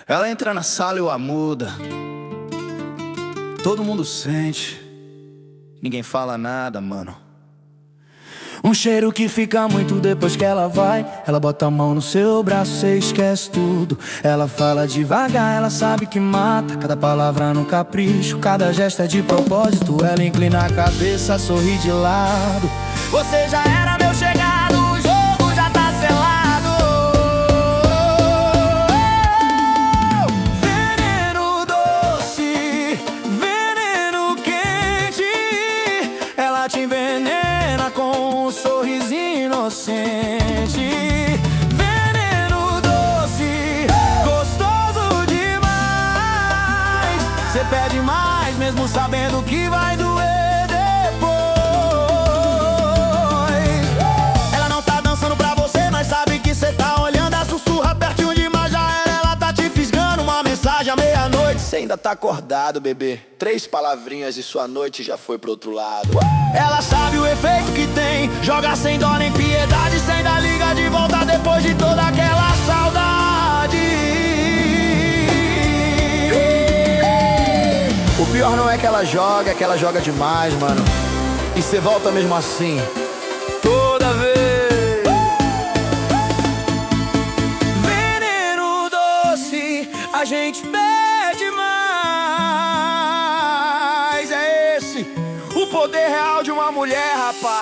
Ela entra na sala e o muda. Todo mundo sente. Ninguém fala nada, mano. Um cheiro que fica muito depois que ela vai. Ela bota a mão no seu braço, cê esquece tudo. Ela fala devagar, ela sabe que mata. Cada palavra no capricho, cada gesto é de propósito. Ela inclina a cabeça, sorri de lado. Você já era meu chegado, o jogo já tá selado. Veneno doce, veneno quente. Ela te envenena com um sorriso inocente. Veneno doce, gostoso demais. Cê pede mais, mesmo sabendo que vai doer. À meia-noite, cê ainda tá acordado, bebê. 3 palavrinhas e sua noite já foi pro outro lado. Ela sabe o efeito que tem, joga sem dó nem piedade, sem dar liga de volta depois de toda aquela saudade. O pior não é que ela joga, é que ela joga demais, mano. E cê volta mesmo assim, toda vez. Veneno doce, a gente pede mais. É esse o poder real de uma mulher, rapaz.